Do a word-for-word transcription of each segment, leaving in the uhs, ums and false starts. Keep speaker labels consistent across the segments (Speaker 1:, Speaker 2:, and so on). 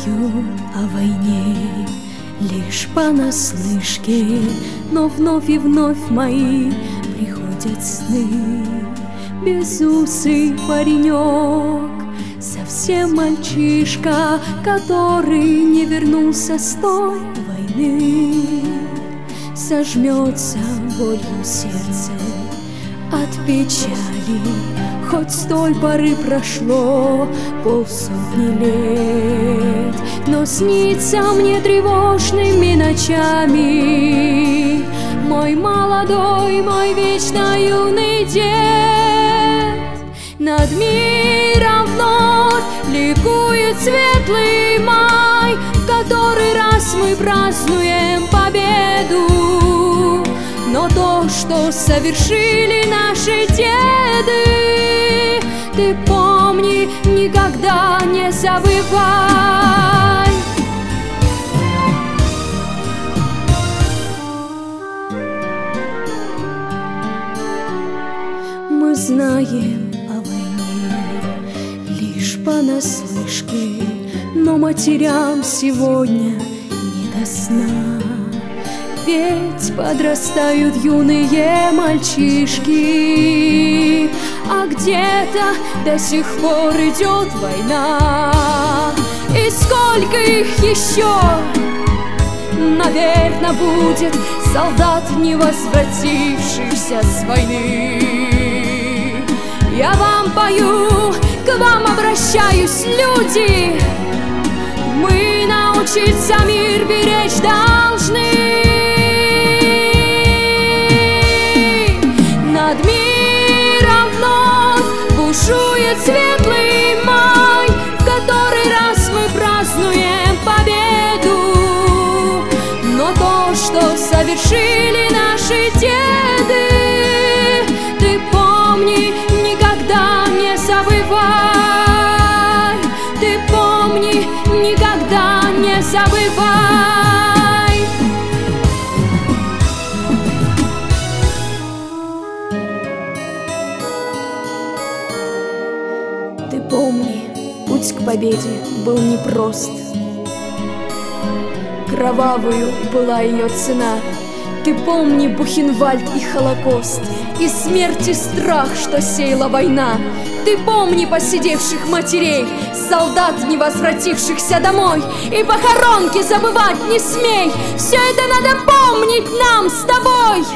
Speaker 1: знаю о войне лишь понаслышке, но вновь и вновь мои приходят сны. Безусый паренек, совсем мальчишка, который не вернулся с той войны. Сожмется болью сердце от печали, хоть с той поры прошло полсотни лет, но снится мне тревожными ночами мой молодой, мой вечно юный дед. Над миром вновь ликует светлый май, в который раз мы празднуем победу. Но то, что совершили наши деды, ты помни, никогда не забывай. Мы знаем о войне лишь понаслышке, но матерям сегодня не до сна. Ведь подрастают юные мальчишки, а где-то до сих пор идет война. И сколько их еще, наверное, будет солдат, не возвратившихся с войны. Я вам пою, к вам обращаюсь, люди, мы научиться мир беречь должны. Над миром вновь бушует светлый май, в который раз мы празднуем победу. Но то, что совершили наши деды, ты помни, никогда не забывай. Ты помни, никогда не забывай. Ты помни, путь к победе был непрост. Кровавую была ее цена. Ты помни Бухенвальд и Холокост, и смерть и страх, что сеяла война. Ты помни посидевших матерей, солдат, не возвратившихся домой, и похоронки забывать не смей. Все это надо помнить нам с тобой.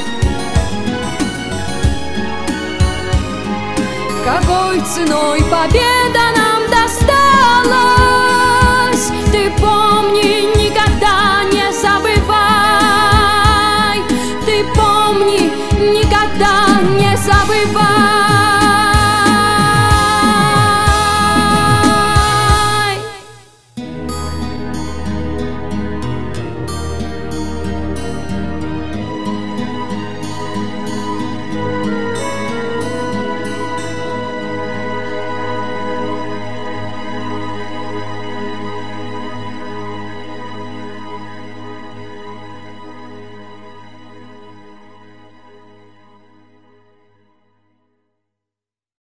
Speaker 1: Какой ценой победы